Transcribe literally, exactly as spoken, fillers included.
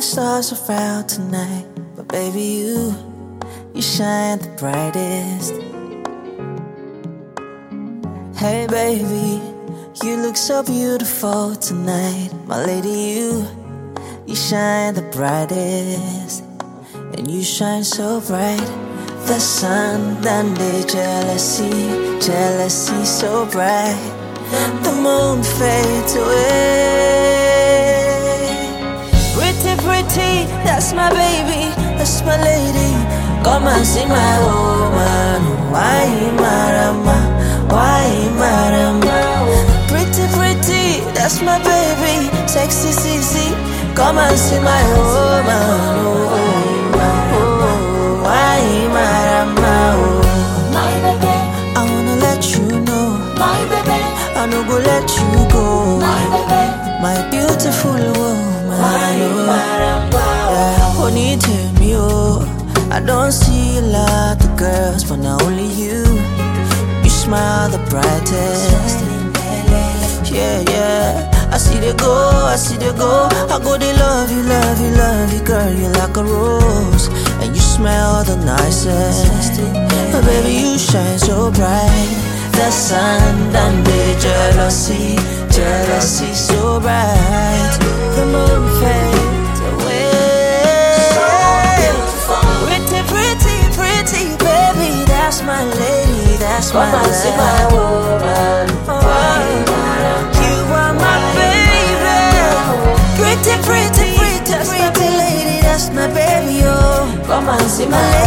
stars around tonight, but baby you, you shine the brightest. Hey baby, you look so beautiful tonight. My lady, you, you shine the brightest. And you shine so bright. The sun done the jealousy, jealousy so bright. The moon fades away. Pretty, pretty, that's my baby, that's my lady. Come and see my woman. Why marama, why marama? Pretty, pretty, that's my baby, sexy, sexy. Come and see my woman. Oh, oh, why marama? My baby, I wanna let you know, my baby, I no go let you go. my baby, My beautiful woman. why marama? Yeah, honey, tell me, oh, I don't see a lot of girls, but not only you. You smile the brightest. Yeah, yeah. I see they go, I see they go. I go, they love you, love you, love you, girl. You're like a rose, and you smell the nicest. But baby, you shine so bright. The sun done the jealousy, jealousy so bright. The moon fades away. Pretty, pretty, pretty, baby, that's my lady, that's my Come and see my lady. woman. You are my baby. Pretty, pretty, pretty, pretty lady, that's my baby, oh. Come and see My my